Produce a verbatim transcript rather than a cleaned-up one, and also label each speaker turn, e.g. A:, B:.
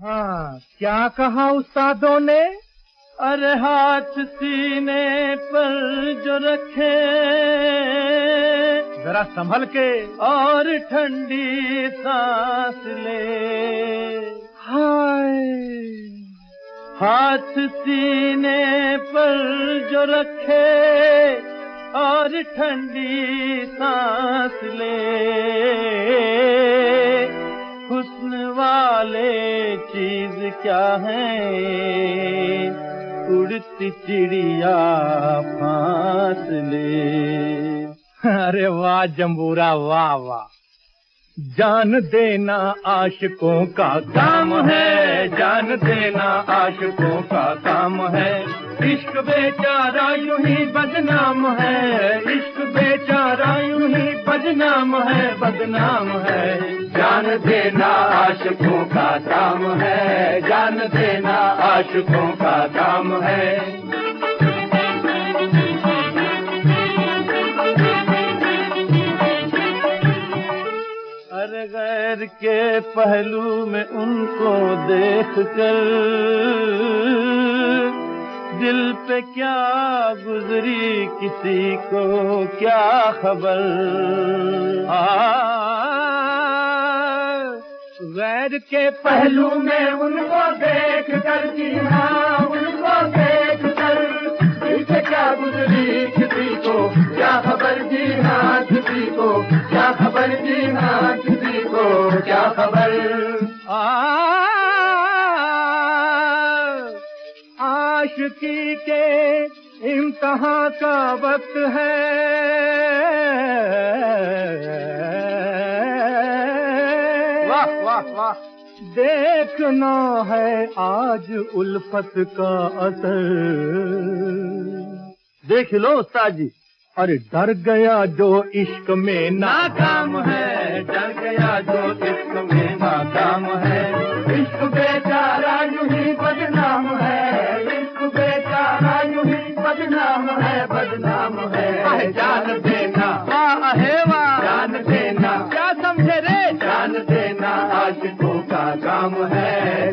A: हाँ, क्या कहा उस्तादों ने?
B: अरे हाथ सीने पर जो रखे,
A: जरा संभल के,
B: और ठंडी सांस ले।
A: हाय,
B: हाथ सीने पर जो रखे और ठंडी सांस ले, हुस्न वाले चीज क्या है, उड़ती चिड़िया फासले।
A: अरे वाह जंबूरा, वाह वाह। जान देना आशिकों का काम है, जान देना आशिकों का काम है। इश्क बेचारा यूं ही बदनाम है, इश्क बेचारा यूं ही बदनाम है, बदनाम है। जान देना आशिकों का काम है, जान देना आशिकों का काम है।
B: अरे गैर के पहलू में उनको देख कर दिल पे क्या गुजरी किसी को क्या खबर।
A: गैर के पहलू में उनको देख कर जीना, उनको देख कर दिल पे क्या गुजरी किसी को क्या खबर, जीना किसी को क्या खबर, जीना किसी को क्या खबर। आशिकी के इम्तिहान का वक्त है,
B: वाह वाह वाह।
A: देखना है आज उल्फत का असर।
B: देख लो उस्ताद जी।
A: अरे डर गया जो इश्क में
B: नाकाम है, डर गया जो इश्क में नाकाम है।
A: इश्क बेचारा यूं ही बदनाम है, इश्क बेचारा यूं ही बदनाम है, बदनाम है।
B: जान देना, वाह है वाह,
A: जान देना,
B: क्या समझे रे?
A: जान देना आशिकों का काम है,